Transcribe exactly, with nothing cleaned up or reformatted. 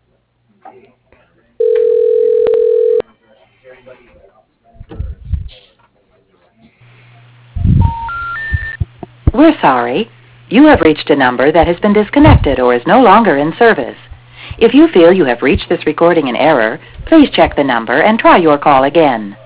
We're sorry. You have reached a number that has been disconnected or is no longer in service. If you feel you have reached this recording in error, please check the number and try your call again.